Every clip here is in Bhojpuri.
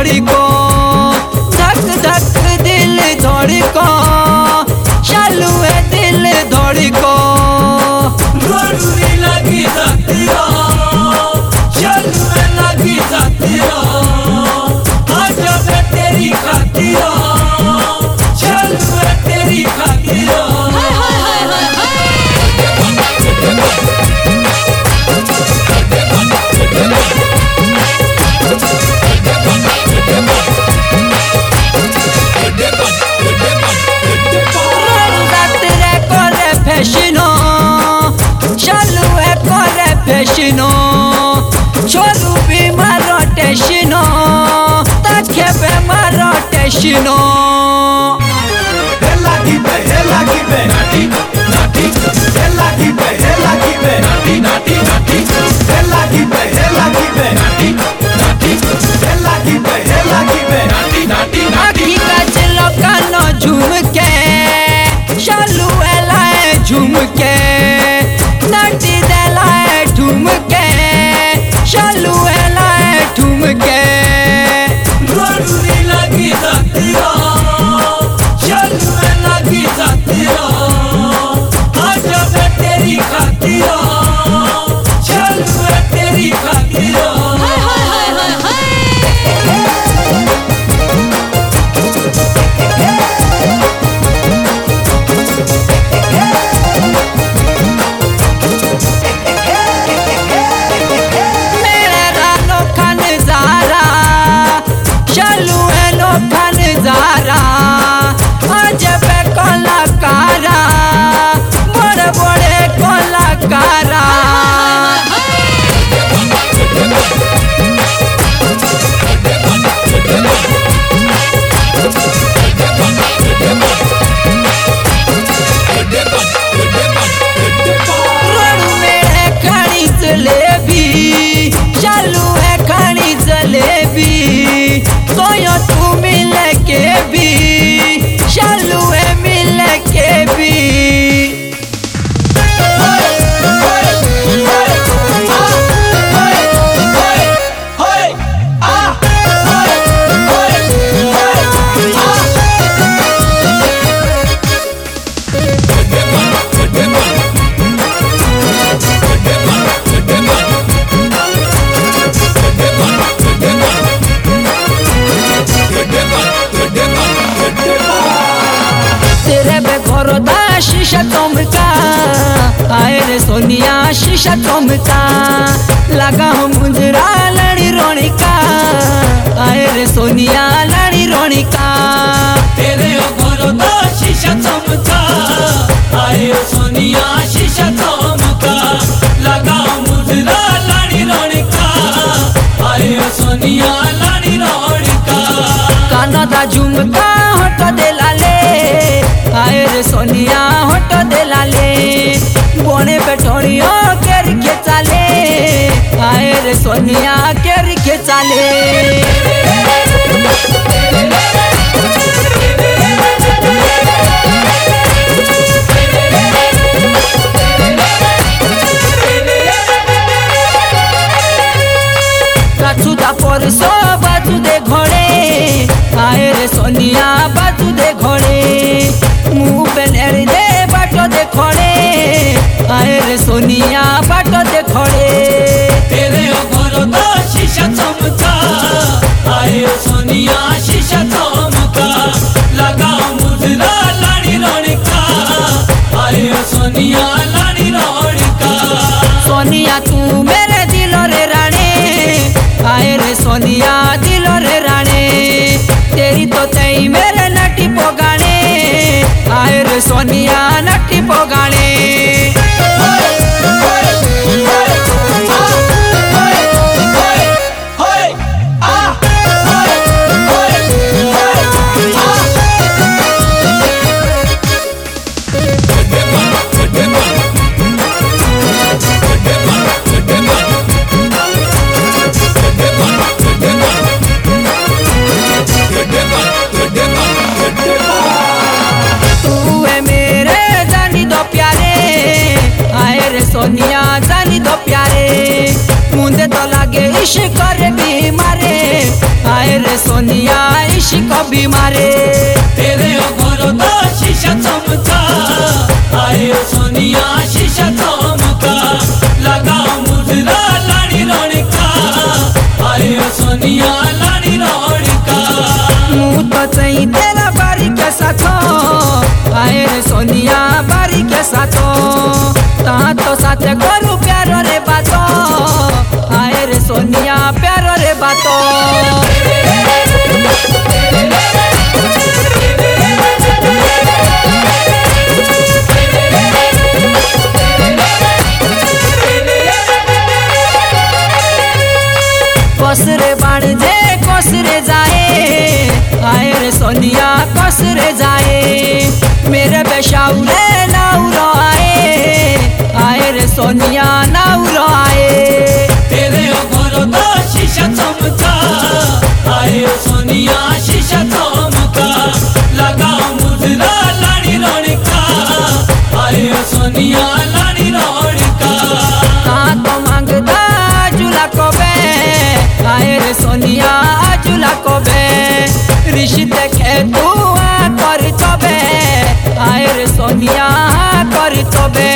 धड़को धक धक दिल धड़को चालू है दिल धड़को गोरुरी लगी जाती हो चालू है लगी जाती हो आज मैं तेरी खाती हो चालू है तेरी खाती हो फेशिनो छोरू भी मारो टेशिनो तखे पे मारो टेशिनो हेला की पे नाटी नाटी हेला की पे नाटी नाटी नाटी हेला की पे नाटी नाटी हेला की पे नाटी नाटी नाटी का चलो कानो झूम के चालू एलाए झूम के नाटी देलाए झूम के चालू एलाए झूम के गोरुरी लगी जाती हो चालू है लगी जाती हो आज मैं तेरी खाती हो चालू है तेरी खाती हो चालू है खानी जलेबी तो यो तू मिल के भी चालू है मिल के भी शीशा चमका आए रे सोनिया शीशा चमका लगा हम मुजरा लड़ी रोनिका आए रे सोनिया लड़ी रोनिका तेरे घरो दा शीशा चमका आए सोनिया शीशा चमका लगा मुजरा लड़ी रोनिका आए सोनिया लड़ी रोनिका काना दा झुमका हट दे लाले आए रे सोनिया हट दे लाले बोने पे ठोड़ियो केर के चाले आए रे सोनिया केर के चाले काछुदा परसो बाजू दे घोड़े आए रे सोनिया बाजू दे घोड़े मुँह पे नेड़ दे बाटो दे खोड़े आए रे सोनिया बाटो दे खोड़े तेरे घरो दा शीशा चमका आए सोनिया शीशा चमका लगा मुजरा लाड़ी रोनिका आए सोनिया लाड़ी रोनिका सोनिया तू मेरे दिलो रे राणे आए रे सोनिया दिलो रे राणे तेरी तो तई मेरे नटी पोगाणे आए रे सोनिया नटी पोगाणे सोनिया जानी दो प्यारे मुंदे तो लागे इश्क करे भी मारे आए रे सोनिया। भी मारे। तेरे घरो तो शीशा चमका, आए सोनिया शीशा चमका, लगा मुजरा लाड़ी रौनका, आए सोनिया लाड़ी रौनका। मुँह तो चाहिए तेरा बारी के साथो, आए रे सोनिया बारी के साथो, ता तो साथे करू प्यारो रे बातो, आए रे सोनिया प्यारो रे बातो। कसरे बाण जे कसरे जाए, आए रे सोनिया कसरे जाए, मेरे बेशाउरे नाउरो आए रे सोनिया नाउरो आए। तेरे घरो तो शीशा चमका, आए सोनिया शीशा चमका, लगा मुजरा लाड़ी रौनका, आए सोनिया लाड़ी रौनका। तो मांगदा जुला को बे, आए रे सोनिया जुला को बे, रिश्ते खे तू कर तबे, आए रे सोनिया कर तबे।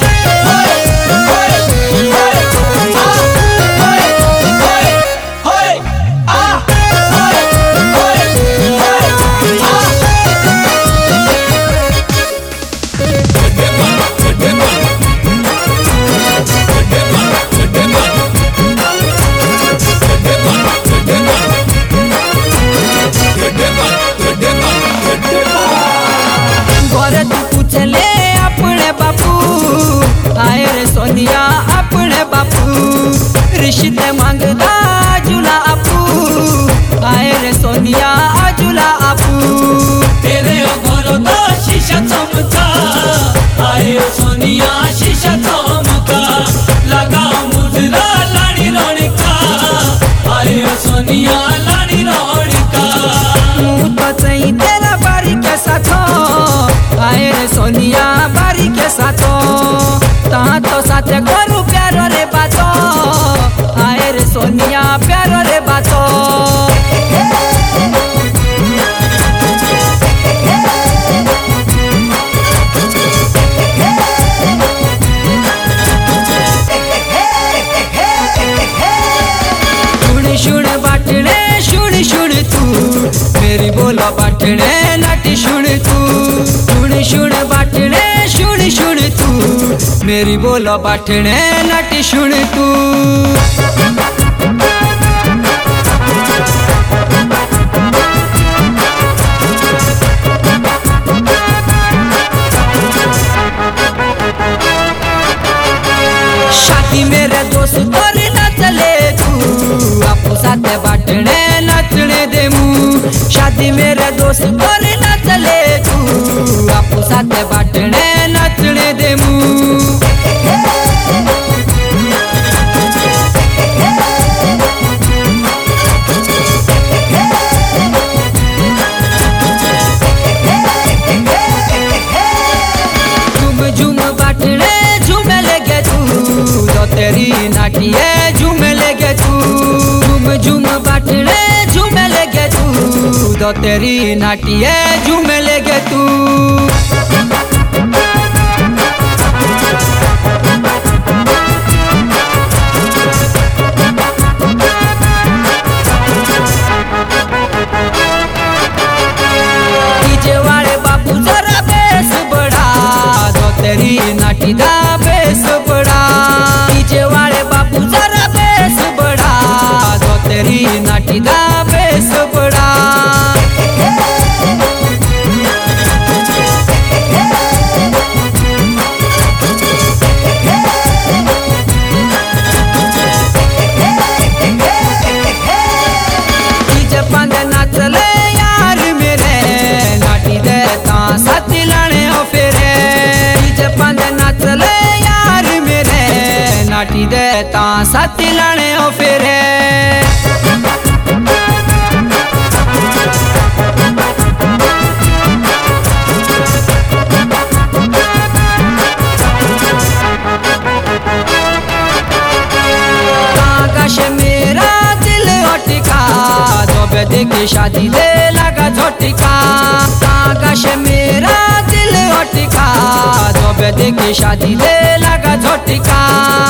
घरे तू पूछले अपने बापू, आए रे सोनिया अपने बापू, रिश्ते मांगदा जुला आपू, आए रे सोनिया जुला आपू। तेरे घरो तो शीशा चमका, आए सोनिया शीशा चमका, लगा मुजरा लाड़ी रौनका, आए सोनिया लाड़ी रौनका। मुँह तो चाहिए तेरा बारी के साथो, आए रे सोनिया बारी के साथो, ता तो साथे करू प्यारो रे बातो, आए रे सोनिया प्यारो रे बातो। शुण बाटने शुण तू, मेरी बोला बाटने नाटी शुण तू, शुण बाटने शुण तू, मेरी बोला बाटने नाटी शुण तू। शादी मेरे दोस्त तोर नचले तू, आपू साथे बाटने नचने दे मुँह, शादी मेरे दोस्त तोर नचले तू, आपू साथे बाटने नचने दे मुँह। झूम बाटने झूमे लगे तू, तो तेरी नाटी है झूमे लगे तू, झूम बाटने झूमे लगे तू, तो तेरी नाटी है झूमे लगे तू। डीजे वाले बाबू जरा बेस बढ़ा, तो तेरी नाटी दा बेस बढ़ा, डीजे वाले बाबू जरा बेस बढ़ा, तो तेरी नाटी दा बेस बढ़ा। डीजे बंद नाचले यार मेरे, नाटी दे ता साथी लाने ओ फेरे, डीजे बंद नाचले यार मेरे, नाटी दे ता साथी लाने ओ फेरे। आकाश मेरा दिल अटका, जो बेटे की शादी दे लगा झटका कागज मेरा दिल अटका जब देखे शादी ले लगा झटका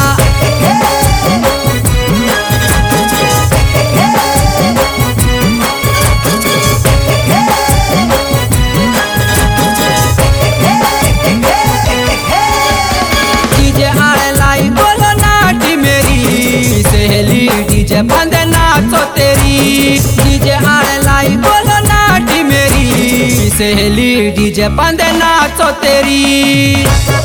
डीजे बंद नाचो तेरी डीजे आने लाई बोलो नाटी मेरी सहेली डीजे बंद नाचो तेरी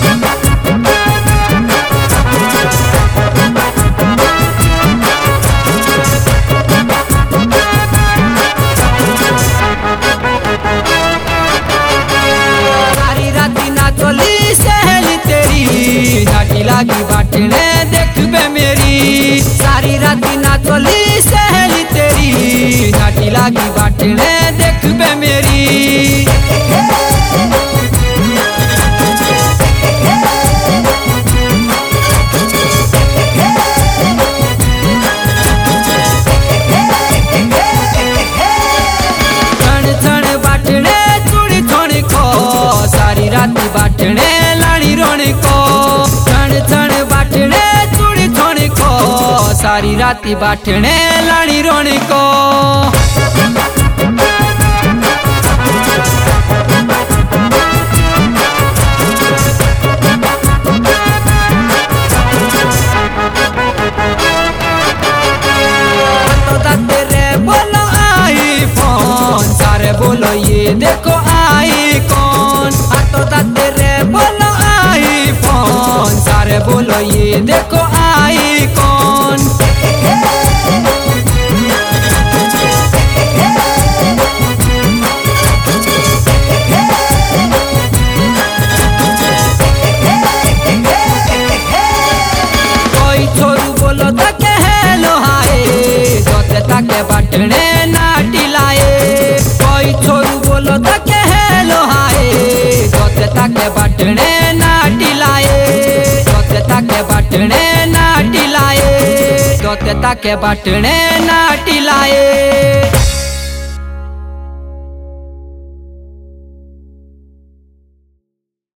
सारी राती नाचोली सहेली तेरी नाटी लागी बाटने देखबे मेरी सारी राती नाचोली सहेली तेरी नाटी लागी बाटने देखबे मेरी छण छण बाटने चूड़ी छोड़ी को सारी राती बाटने लाड़ी रोणी को छण छण बाटने चूड़ी छोड़ी को सारी राती बाटने लाड़ी रोणी को बोलो आई फोन सारे बोलो ये देखो आई कौन हाथों दाते रे बोलो आई फोन सारे बोलो ये देखो आई कौन कोई छोरू बोलो तके हेलो हाय जोते तके बाटने नाटी लाए कोई छोरू बोलो तके हेलो हाय जोते तके बाटने नाटी लाए जोते तके बाटने नाटी लाए जोते तके बाटने नाटी लाए।